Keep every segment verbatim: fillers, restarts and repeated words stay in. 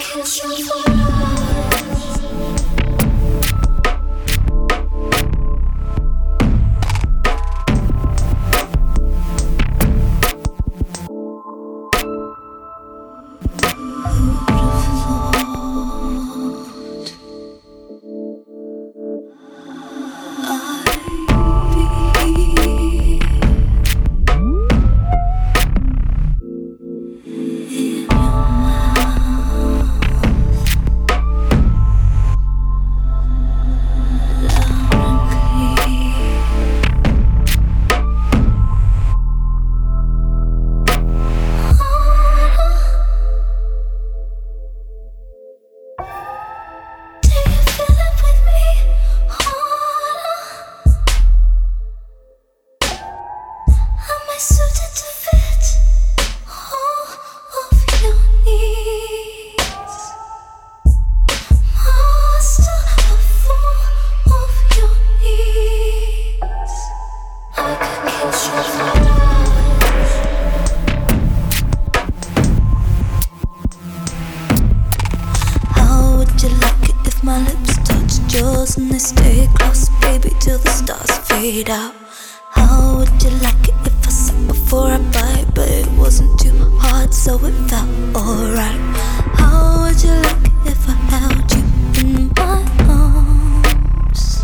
And they stay close, baby, till the stars fade out. How would you like it if I sat before I bite? But it wasn't too hard, so it felt alright. How would you like it if I held you in my arms?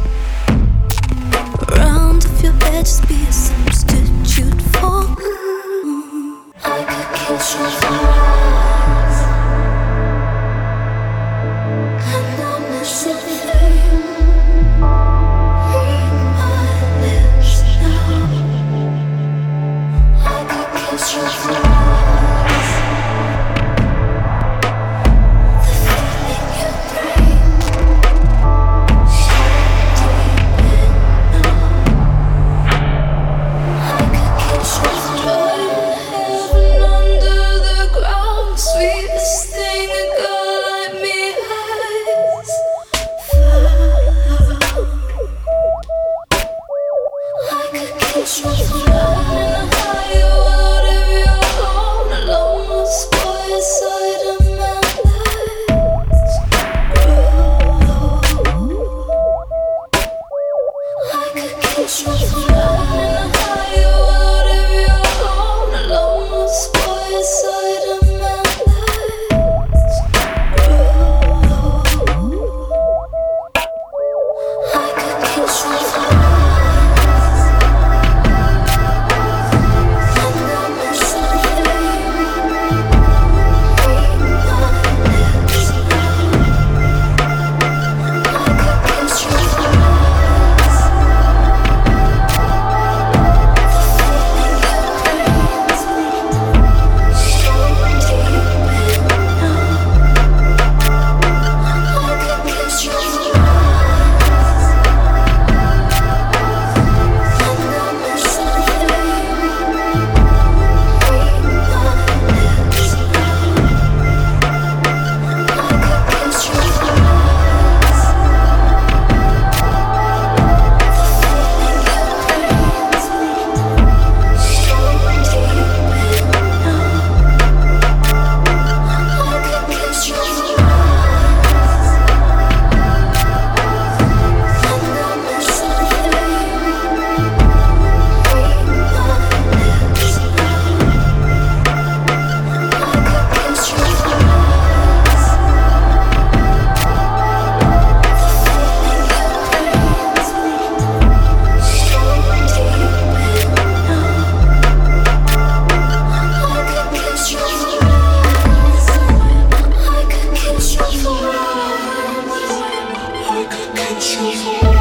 Round of your bed, just be a substitute for mm. I could kiss you for life, and I miss it. I could kiss you.